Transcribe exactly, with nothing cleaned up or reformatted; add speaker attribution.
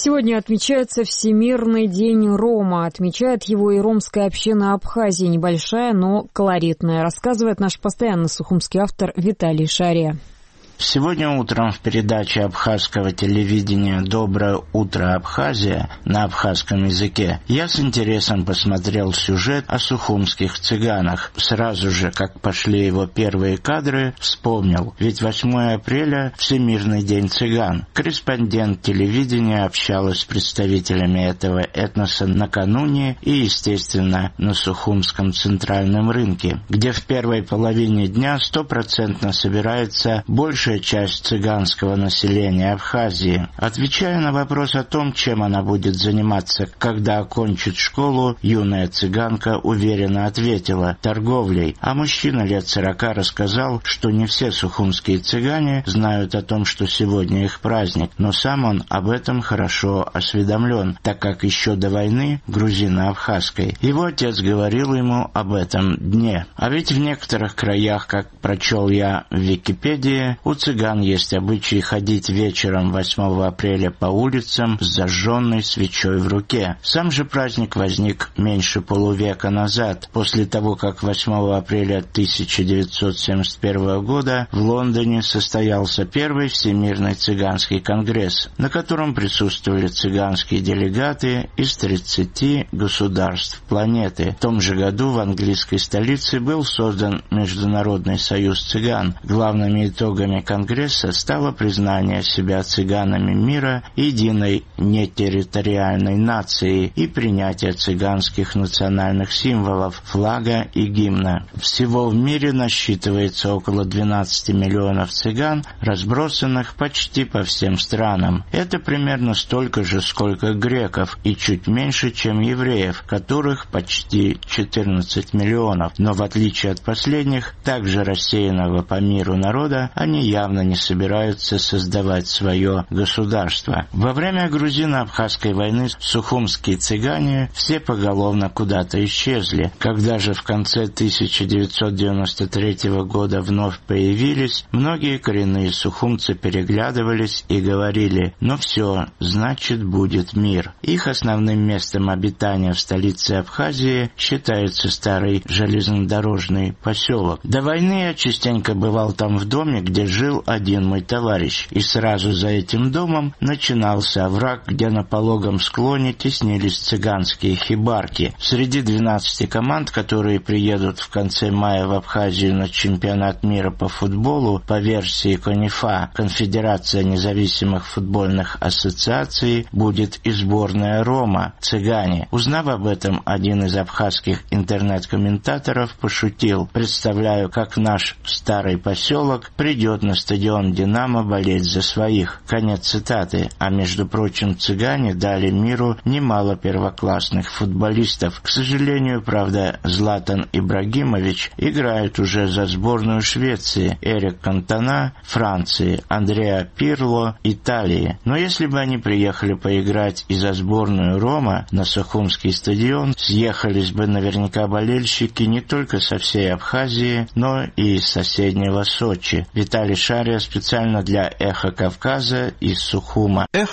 Speaker 1: Сегодня отмечается Всемирный день Рома. Отмечает его и ромская община Абхазии. Небольшая, но колоритная. Рассказывает наш постоянный сухумский автор Виталий Шария.
Speaker 2: Сегодня утром в передаче абхазского телевидения «Доброе утро, Абхазия» на абхазском языке я с интересом посмотрел сюжет о сухумских цыганах. Сразу же, как пошли его первые кадры, вспомнил, ведь восьмое апреля – Всемирный день цыган. Корреспондент телевидения общалась с представителями этого этноса накануне и, естественно, на Сухумском центральном рынке, где в первой половине дня стопроцентно собирается больше часть цыганского населения Абхазии. Отвечая на вопрос о том, чем она будет заниматься, когда окончит школу, юная цыганка уверенно ответила: торговлей. А мужчина лет сорока рассказал, что не все сухумские цыгане знают о том, что сегодня их праздник, но сам он об этом хорошо осведомлен, так как еще до войны грузино-абхазской его отец говорил ему об этом дне. А ведь в некоторых краях, как прочел я в Википедии, у цыган есть обычай ходить вечером восьмого апреля по улицам с зажженной свечой в руке. Сам же праздник возник меньше полувека назад, после того, как восьмого апреля тысяча девятьсот семьдесят первого года в Лондоне состоялся первый Всемирный цыганский конгресс, на котором присутствовали цыганские делегаты из тридцати государств планеты. В том же году в английской столице был создан Международный союз цыган. Главными итогами Конгресса стало признание себя цыганами мира единой нетерриториальной нацией и принятие цыганских национальных символов, флага и гимна. Всего в мире насчитывается около двенадцати миллионов цыган, разбросанных почти по всем странам. Это примерно столько же, сколько греков, и чуть меньше, чем евреев, которых почти четырнадцать миллионов. Но в отличие от последних, также рассеянного по миру народа, они явно не собираются создавать свое государство. Во время грузино-абхазской войны сухумские цыгане все поголовно куда-то исчезли. Когда же в конце тысяча девятьсот девяносто третьего года вновь появились, многие коренные сухумцы переглядывались и говорили: «Ну все, значит, будет мир». Их основным местом обитания в столице Абхазии считается старый железнодорожный поселок. До войны я частенько бывал там в доме, где жил один мой товарищ, и сразу за этим домом начинался овраг, где на пологом склоне теснились цыганские хибарки. Среди двенадцати команд, которые приедут в конце мая в Абхазию на чемпионат мира по футболу по версии КОНИФА, Конфедерация независимых футбольных ассоциаций, будет и сборная Рома, цыгане. Узнав об этом, один из абхазских интернет-комментаторов пошутил: «Представляю, как наш старый поселок придет на стадион «Динамо» болеть за своих». Конец цитаты. А между прочим, цыгане дали миру немало первоклассных футболистов. К сожалению, правда, Златан Ибрагимович играет уже за сборную Швеции, Эрик Кантона – Франции, Андреа Пирло – Италии. Но если бы они приехали поиграть и за сборную Рома на Сухумский стадион, съехались бы наверняка болельщики не только со всей Абхазии, но и из соседнего Сочи. Виталий Шария специально для «Эхо Кавказа» из Сухума.